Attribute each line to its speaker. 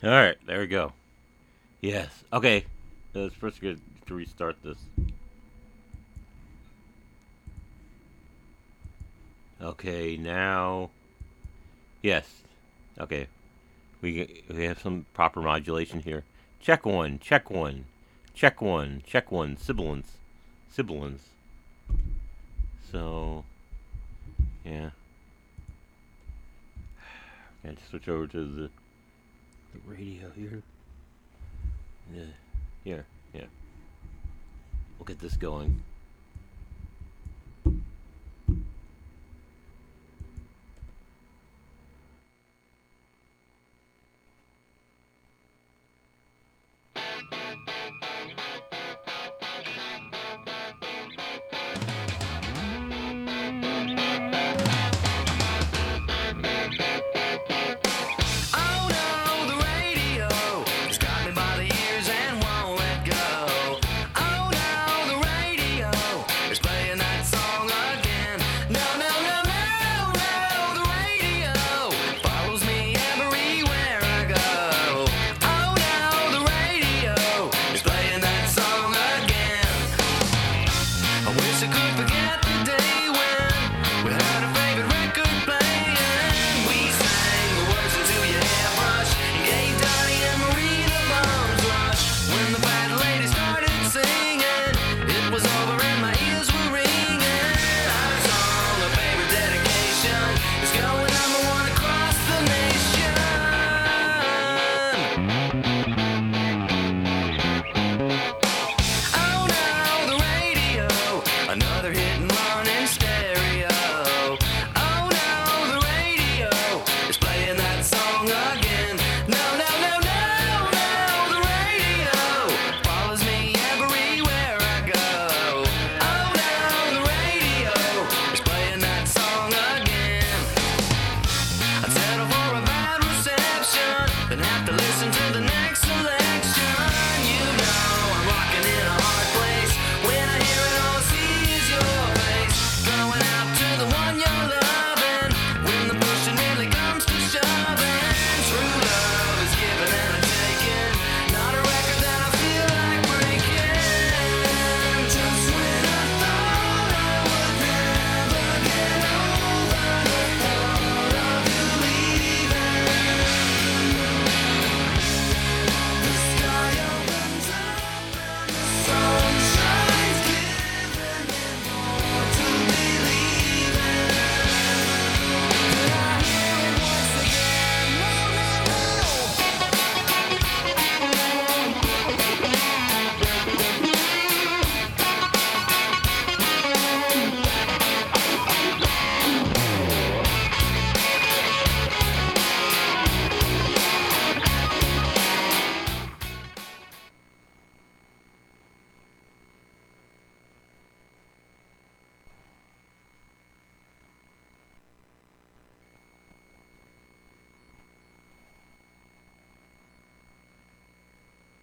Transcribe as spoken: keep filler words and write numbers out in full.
Speaker 1: All right, there we go. Yes. Okay. Let's first get to restart this. Okay, now. Yes. Okay. We we have some proper modulation here. Check one. Check one. Check one. Check one. Sibilance. Sibilance. So, yeah. Okay, just switch over to the the radio here. Yeah. Here. Yeah. We'll get this going.
Speaker 2: Another hit and run.